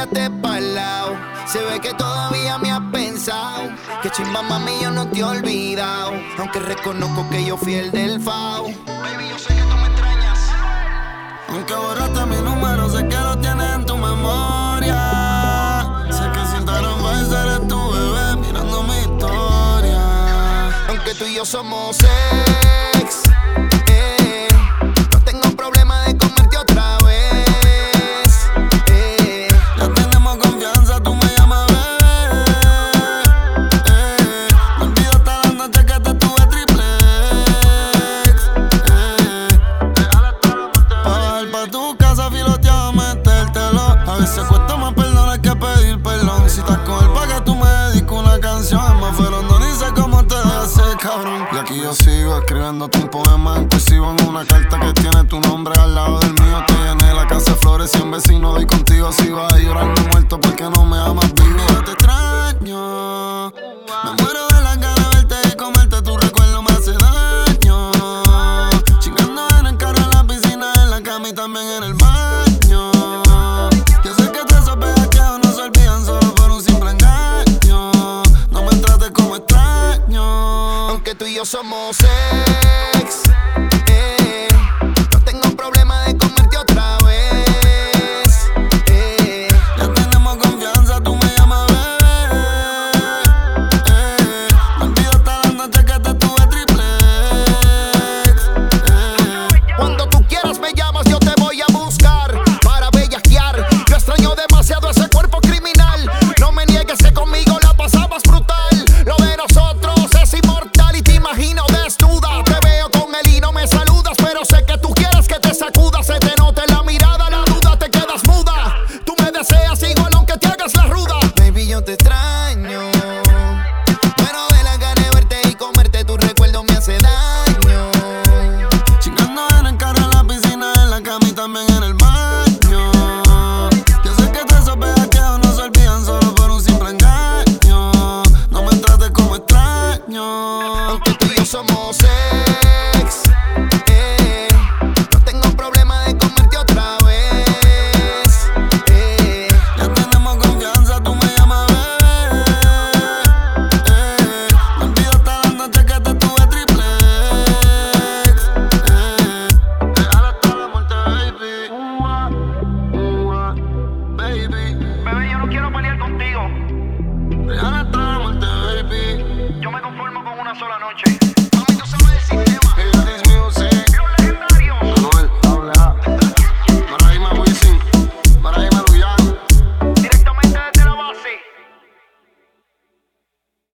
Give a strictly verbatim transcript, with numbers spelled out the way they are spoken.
miraste pa'l lado. Se ve que todavía me has pensado. Que chimba, mami, yo no te he olvidado. Aunque reconozco que yo fui el del fao. Baby, yo sé que tú me extrañas. Aunque borraste mi número, sé que lo tienes en tu memoria. Sé que si Instagram va a ser eres tu bebé mirando mi historia. Aunque tú y yo somos ex, eh, no tengo problema de comerte otra vez, eh. Ya tenemos confianza, tú me llamas bebé, eh. No olvido hasta la noche que te tuve triplex, eh. Pa' bajar pa' tu casa filoteado, metértelo. A veces cuesta más perdonar que pedir perdón. Si estás con él pa' que tú me dediques una canción, es más feroz, no ni sé cómo te hace, cabrón. Y aquí yo sigo escribiéndote un poema inclusivo en una carta que tiene tu nombre al lado del mío. Te llené la casa de flores y un vecino doy contigo. Si vas a llorando muerto porque no me amas vivo. Yo te extraño, me muero de las ganas de verte y comerte. Tu recuerdo me hace daño. Chingando en el carro, en la piscina, en la cama y también en el baño. Yo sé que te esos bellaqueos no se olvidan solo por un simple engaño. No me trates como extraño. Aunque tú y yo somos ex, eh, no tengo problema de comerte otra vez, eh. Ya tenemos confianza, tú me llamas bebé, eh. No olvido hasta la noche que te tuve triplex, eh. Cuando tú quieras me llamas, yo te voy a buscar para bellaquear. Yo extraño demasiado ese cuerpo criminal. No me niegues que conmigo la pasabas brutal. Lo de nosotros es inmortal y te imagino desnuda. Te veo con él y no me saludas, pero sé que tú quieres que te sacudas. Se te nota en la mirada, la duda, te quedas muda. Tú me deseas igual aunque te hagas la ruda. Baby, yo te extraño. Bueno, de la gana de verte y comerte, tu recuerdo me hace daño. Chingando en el carro, en la piscina, en la cama y también en el baño. Yo sé que te esos bellaqueos no se olvidan solo por un simple engaño. No me trates como extraño. Aunque tú y yo somos ex, eh, no tengo problema de comerte otra vez, eh. Ya tenemos confianza, tú me llamas bebé, eh. No olvido hasta la noche que te tuve triplex, eh. Real hasta la muerte, baby. Ua, ua, baby. Bebé, yo no quiero pelear contigo. Real hasta la muerte, baby. Yo me conformo con una sola noche.